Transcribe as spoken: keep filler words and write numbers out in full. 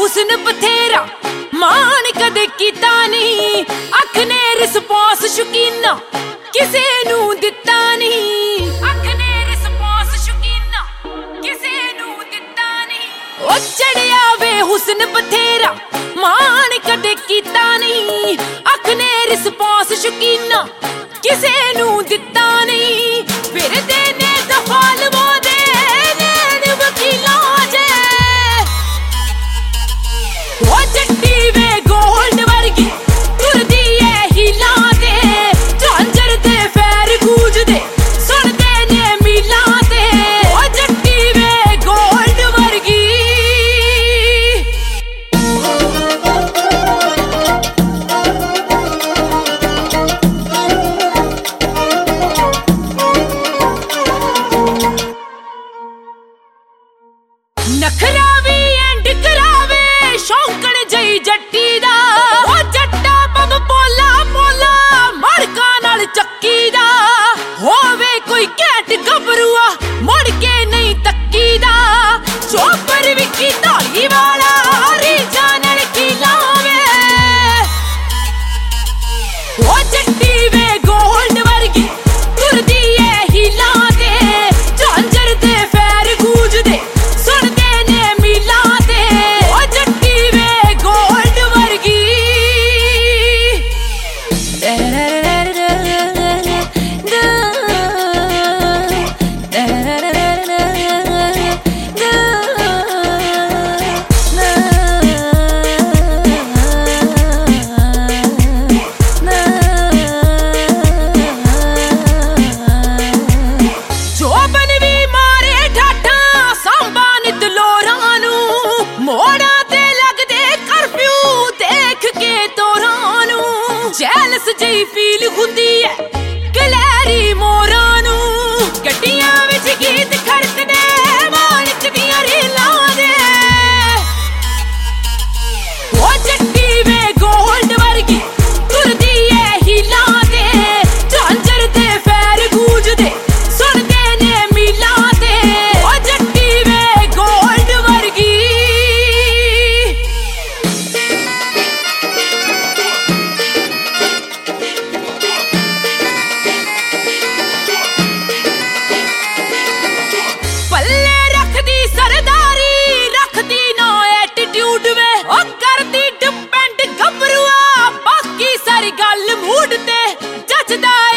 हुस्न बथेरा मान कदे कीता नहीं, अख ने रिस्पॉन्स शौकीना किसे नू दिता नहीं, अख ने रिस्पॉन्स शौकीना किसे नू दिता नहीं। ओ चढ़िया वे हुस्न बथेरा मान कदे कीता नहीं, अख ने रिस्पॉन्स शौकीना किसे नू दिता नहीं। फिर देने दफाल वो दे नैन वकीला जे, ओ जट्टी वे गोल्ड वर्गी तुरदी है हीला दे, झांझर दे फैर गूंजदे सुनदे ने मीला दे, ओ जट्टी वे गोल्ड वर्गी। नखरा भी एंड करावे शौकण जई जट्टी दा, ओ जट्टा पब बोला बोला मड़का नाल चक्की दा, होवे कोई कैट गबरूआ मुड़ के नहीं तक्की दा, चोपर विकी धौली वाला रीझा नाल की लावे, ओ जट्टी वे गोल्ड वर्गी तुरदी है हीला दे, झांझर दे फैर गूंजदे जई फील हुंदी है गलैरी मोरा नू, गड्डियां विच गीत खड़कदे माणक दियां रीलां दे, ओ जट्टी वे गोल्ड वर्गी तुरदी है हीला दे, झांझर दे फैर गूंजदे सुनदे ने मीला दे, ओ जट्टी वे गोल्ड वर्गी। गल मूड ते जचदा